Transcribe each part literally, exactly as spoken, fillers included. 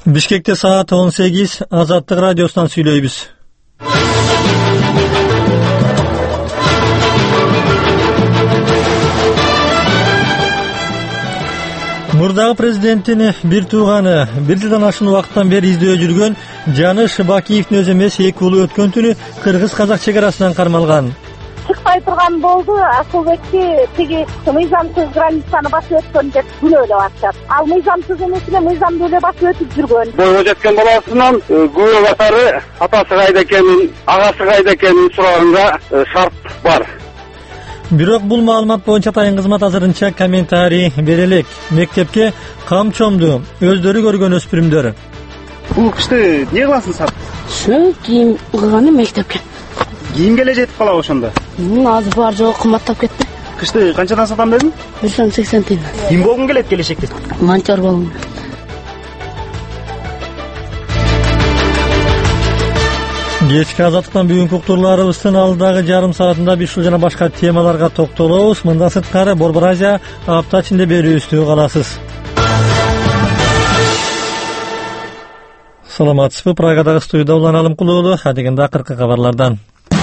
Бишкекте саат он сегиз, Азаттык радиосунан сүйлөйбүз. Мурдагы президенттин бир тууганы бир жылдан ашуун убакыттан бери издөө жүргөн Жаныш Бакиевдин өзү эмес эки уулу өткөн түнү кыргыз-казак чек арасынан кармалган. Чыкпай турган болду. Асылбекти тиги мыйзамсыз границаны басып өткөн деп күнөөлөп атышат. Ал мыйзамсыз эмес эле, мыйзамдуу эле басып өтүп жүргөн. Бойго жеткен баласынан күбө катары атасы кайда экенин, агасы кайда экенин сураганга шарт бар. Бирок бул маалымат боюнча атайын кызмат азырынча комментарий бере элек. Мектепке кам чомду өздөрү көргөн өспүрүмдөр. Бул кышты эмне кыласың сап? Ушу кийим кылганы мектепке. Кийимге эле жетип калабы ошондо? Азыр бар жок кымбаттап кетти. Кышты канчадан сатам дедиң? бир жүз сексен тиын. Ким болгуң келет келечекте? Монтер болгум. Кечки Азаттыктан бүгүнкү уктурларыбыздын алдагы жарым саатында биз ушул жана башка темаларга токтолобуз. Мындан сырткары Борбор Азия апта ичинде берүүбүздү каласыз. Саламатсызбы? Прагадагы студияда Улан Алымкул уулу. Адегенде акыркы кабарлардан.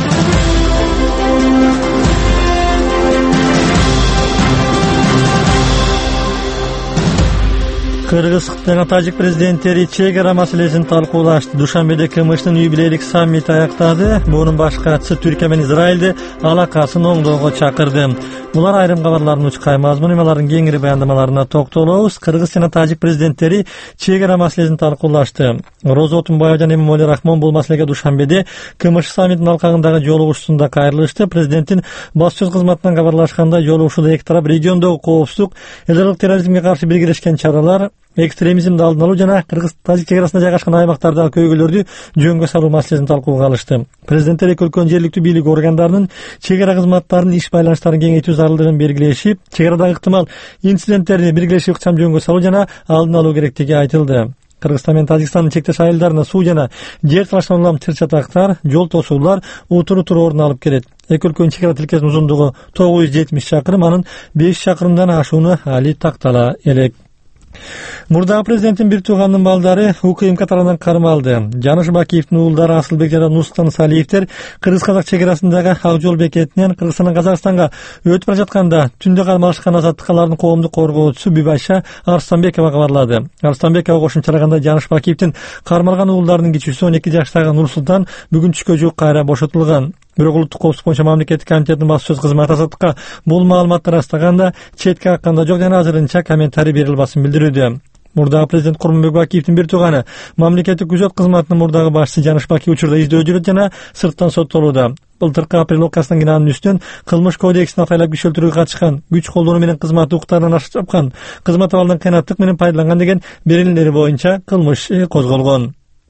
Кыргыз жана Тажик президенттери чек ара маселесин талкуулашты. Душанбеде КМШнын юбилейлик саммити аяктады. Мунун баш катчысы Түркия менен Израилди алакасын оңдоого чакырды. Булар айрым кабарлардын учкай мазмуну, алардын кеңири баяндамаларына токтолобуз. Кыргыз жана Тажик президенттери чек ара маселесин талкуулашты. Роза Отунбаева жана Эмомали Рахмон бул маселеге Душанбеде КМШ саммитинин алкагындагы жолугушуусунда кайрылышты. Президенттин баш сөз кызматынан кабарлашканда жолугушууда эки тарап региондогу коопсуздук, эл аралык терроризмге каршы биргелешкен чаралар, экстремизмди алдын алуу жана Кыргыз-Тажик чек арасында жайгашкан аймактардагы көйгөйлөрдү жөнгө салуу маселесин талкууга алышты. Президенттер эки өлкөнүн жергиликтүү бийлик органдарынын чек ара кызматтарынын иш байланыштарын кеңейтүү зарылдыгын белгилешип, чек арадагы ыктымал инциденттерди биргелешип ыкчам жөнгө салуу жана алдын алуу керектиги айтылды. Кыргызстан менен Тажикстандын чектеш айылдарына суу жана жер талашынан улам чыр-чатактар, жол тосуулар утуру-утуру орун алып келет. Эки өлкөнүн чек ара тилкесинин узундугу тогуз жүз жетимиш чакырым, анын беш чакырымдан ашууну али тактала элек. Мурдагы президенттин бир тууганынын балдары УКМК тарабынан кармалды. Жаныш Бакиевдин уулдары Асылбек жана Нурсултан Салиевдер кыргыз-казак чек арасындагы ак жол бекетинен Кыргызстандан Казакстанга өтүп бара жатканда түндө кармалышкан азаттыктагылардын коомдук коргоочусу Бибайша Арстанбекова кабарлады. Арстанбекова кошумчалагандай Жаныш Бакиевдин кармалган уулдарынын кичүүсү он эки жаштагы Нурсултан бүгүн түшкө жуук кайра бошотулган. Бирок улуттук коопсуздук боюнча мамлекеттик комитеттин баш сөз кызматы Азаттыкка бул маалыматты растаганда четке какканда жок жана азырынча комментарий бере албасын билдирүүдө. Мурдагы президент Курманбек Бакиевдин бир тууганы мамлекеттик күзөт кызматынын мурдагы башчысы Жаныш Бакиев учурда издөө жүрөт жана сырттан соттолууда. Былтыркы апрель окуясынан кинанын үстүнөн кылмыш кодексине атайлап киши өлтүрүүгө катышкан, күч колдонуу менен кызмат укуктарынан ашык чапкан, кызмат абалынан кыянаттык менен пайдаланган деген берилмелери боюнча кылмыш козголгон.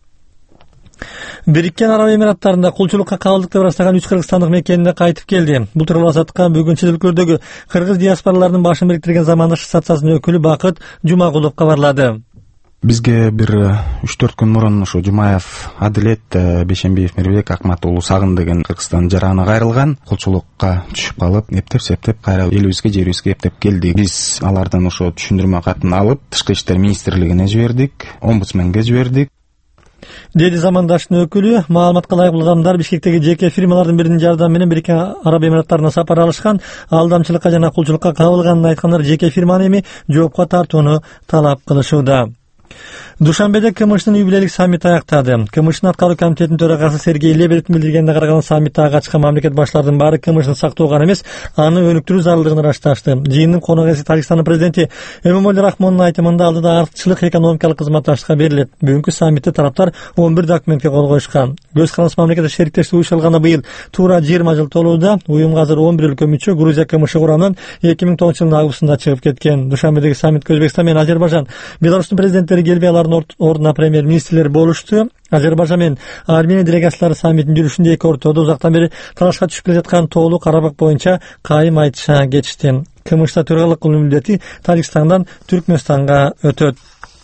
Бириккен Араб Эмираттарында кулчулукка кабылдык деп ырастаган үч кыргызстандык мекенине кайтып келди. Бул тууралуу Азаттыкка бүгүн чет өлкөлөрдөгү кыргыз диаспораларынын башын бириктирген замандаш ассоциациясынын өкүлү Бакыт Жумагулов кабарлады. Бизге бир үч төрт күн мурун ушу Жумаев Адилет, Бешембиев Мирбек, Акмат уулу Сагын деген Кыргызстан жараны кайрылган, кулчулукка түшүп калып, эптеп-септеп кайра элибизге, жерибизге эптеп келди. Биз алардан ошо түшүндүрмө катын алып, Тышкы иштер министрлигине жибердик, омбудсменге жибердик. Деди замандаштын өкүлү. Маалыматка ылайык бул адамдар Бишкектеги жеке фирмалардын биринин жардамы менен Бириккен Араб Эмираттарына сапар алышкан, алдамчылыкка жана кулчулукка кабылганын айткандар жеке фирманы эми жоопко тартууну талап кылышууда. Душанбеде КМШнын юбилейлик саммити аяктады. КМШнын аткаруу комитетинин төрагасы Сергей Лебедевдин билдиргенине караганда саммитте катышкан мамлекет башларынын баары КМШны сактоо гана эмес, аны өнүктүрүү зарылдыгын ырасташты. Жыйындын конок ээси Тажикстандын президенти Эмомали Рахмондун айтымында алдыда артыкчылык экономикалык кызматташтыкка берилет. Бүгүнкү саммитте тараптар он бир документке кол коюшкан. Көз карандысыз мамлекеттик шериктештик уюштурулганына быйыл туура жыйырма жыл толууда. Уюмга азыр он бир өлкө мүчө. Грузия КМШ курамынан эки миң тогузунчу жылдын августунда чыгып кеткен. Душанбедеги саммитке Өзбекстан менен Азербайжан, Беларустун президенттери келбей, алардын ордуна премьер-министрлер болушту. Азербайжан менен Армения делегациялары саммиттин жүрүшүндө эки ортодо узактан бери талашка түшүп келе жаткан тоолуу Карабак боюнча кайым айтышаа geçti. КМШда төрагылык кылуу милдети Тажикстандан Түркмөнстанга өтөт.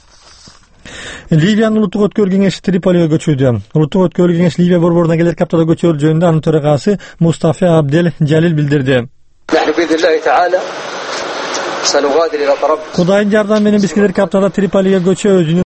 Ливиянын улуттук өткөрүү кеңеши Триполиге көчүүдө. Улуттук өткөрүү кеңеш Ливия борборуна келер аптада көчөрүлүү жөнүндө анын төрагасы Мустафа Абдел Жалил билдирди. Кудайдын жардамы менен биз келер аптада Триполиге көчөбүз.